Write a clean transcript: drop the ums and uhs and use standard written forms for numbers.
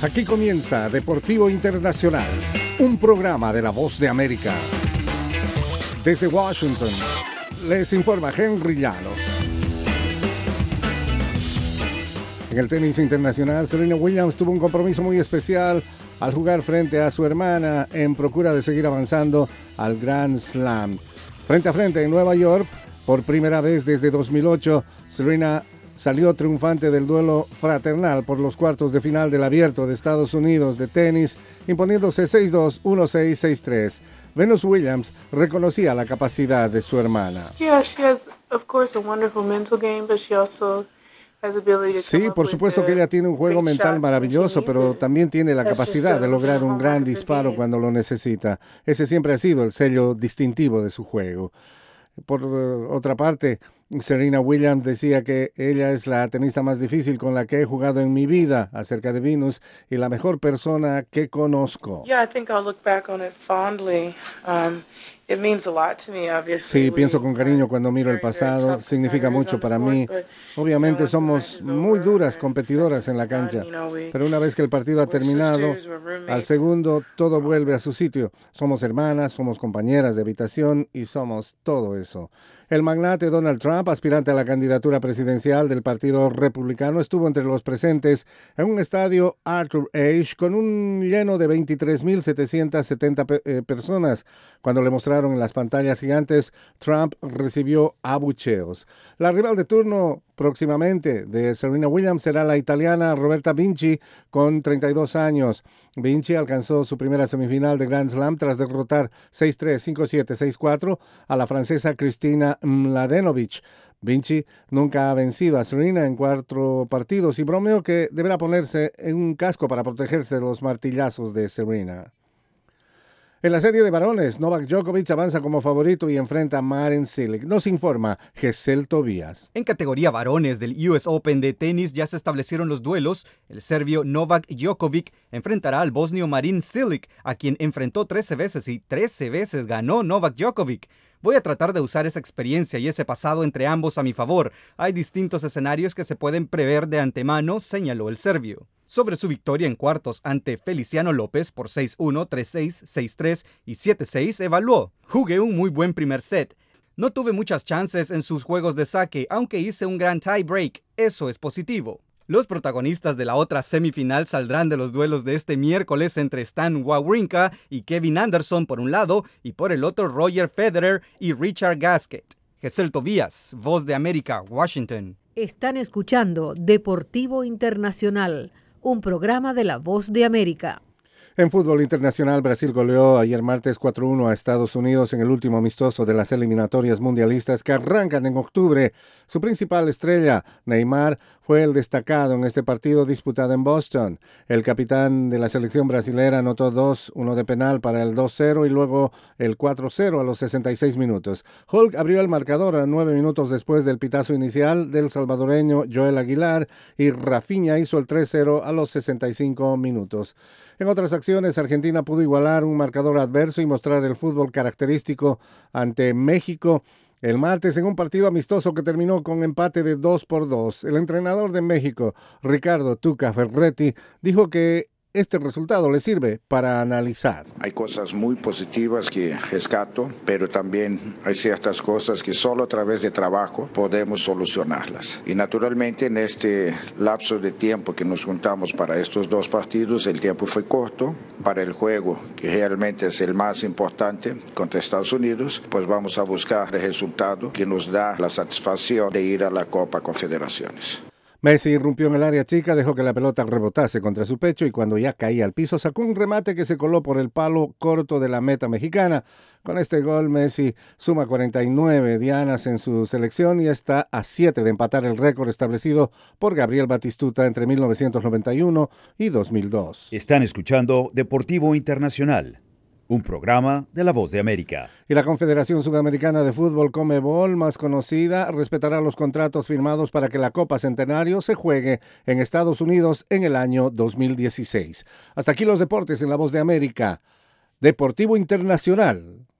Aquí comienza Deportivo Internacional, un programa de La Voz de América. Desde Washington, les informa Henry Llanos. En el tenis internacional, Serena Williams tuvo un compromiso muy especial al jugar frente a su hermana en procura de seguir avanzando al Grand Slam. Frente a frente en Nueva York, por primera vez desde 2008, Serena salió triunfante del duelo fraternal por los cuartos de final del Abierto de Estados Unidos de tenis, imponiéndose 6-2, 1-6, 6-3. Venus Williams reconocía la capacidad de su hermana. Sí, por supuesto que ella tiene un juego mental maravilloso, pero también tiene la capacidad de lograr un gran disparo cuando lo necesita. Ese siempre ha sido el sello distintivo de su juego. Por otra parte, Serena Williams decía que ella es la tenista más difícil con la que he jugado en mi vida, acerca de Venus, y la mejor persona que conozco. Sí, pienso con cariño cuando miro el pasado, significa mucho para mí. Obviamente somos muy duras competidoras en la cancha, pero una vez que el partido ha terminado, al segundo todo vuelve a su sitio. Somos hermanas, somos compañeras de habitación y somos todo eso. El magnate Donald Trump, aspirante a la candidatura presidencial del Partido Republicano, estuvo entre los presentes en un estadio Arthur Ashe con un lleno de 23.770 personas. Cuando le mostraron en las pantallas gigantes, Trump recibió abucheos. La rival de turno próximamente de Serena Williams será la italiana Roberta Vinci, con 32 años. Vinci alcanzó su primera semifinal de Grand Slam tras derrotar 6-3, 5-7, 6-4 a la francesa Kristina Mladenovic. Vinci nunca ha vencido a Serena en 4 partidos y bromeó que deberá ponerse en un casco para protegerse de los martillazos de Serena. En la serie de varones, Novak Djokovic avanza como favorito y enfrenta a Marin Cilic. Nos informa Gesell Tobías. En categoría varones del US Open de tenis ya se establecieron los duelos. El serbio Novak Djokovic enfrentará al bosnio Marin Cilic, a quien enfrentó 13 veces y 13 veces ganó Novak Djokovic. Voy a tratar de usar esa experiencia y ese pasado entre ambos a mi favor. Hay distintos escenarios que se pueden prever de antemano, señaló el serbio. Sobre su victoria en cuartos ante Feliciano López por 6-1, 3-6, 6-3 y 7-6, evaluó: jugué un muy buen primer set. No tuve muchas chances en sus juegos de saque, aunque hice un gran tie break. Eso es positivo. Los protagonistas de la otra semifinal saldrán de los duelos de este miércoles entre Stan Wawrinka y Kevin Anderson por un lado, y por el otro Roger Federer y Richard Gasquet. Gesell Tobías, Voz de América, Washington. Están escuchando Deportivo Internacional, un programa de La Voz de América. En fútbol internacional, Brasil goleó ayer martes 4-1 a Estados Unidos en el último amistoso de las eliminatorias mundialistas que arrancan en octubre. Su principal estrella, Neymar, fue el destacado en este partido disputado en Boston. El capitán de la selección brasilera anotó 2, uno de penal para el 2-0 y luego el 4-0 a los 66 minutos. Hulk abrió el marcador a 9 minutos después del pitazo inicial del salvadoreño Joel Aguilar y Rafinha hizo el 3-0 a los 65 minutos. En otras acciones, Argentina pudo igualar un marcador adverso y mostrar el fútbol característico ante México el martes en un partido amistoso que terminó con empate de 2-2. El entrenador de México, Ricardo Tuca Ferretti, dijo que este resultado le sirve para analizar. Hay cosas muy positivas que rescato, pero también hay ciertas cosas que solo a través de trabajo podemos solucionarlas. Y naturalmente en este lapso de tiempo que nos juntamos para estos 2 partidos, el tiempo fue corto. Para el juego, que realmente es el más importante contra Estados Unidos, pues vamos a buscar el resultado que nos da la satisfacción de ir a la Copa Confederaciones. Messi irrumpió en el área chica, dejó que la pelota rebotase contra su pecho y cuando ya caía al piso sacó un remate que se coló por el palo corto de la meta mexicana. Con este gol Messi suma 49 dianas en su selección y está a 7 de empatar el récord establecido por Gabriel Batistuta entre 1991 y 2002. Están escuchando Deportivo Internacional, un programa de La Voz de América. Y la Confederación Sudamericana de Fútbol, Conmebol, más conocida, respetará los contratos firmados para que la Copa Centenario se juegue en Estados Unidos en el año 2016. Hasta aquí los deportes en La Voz de América. Deportivo Internacional.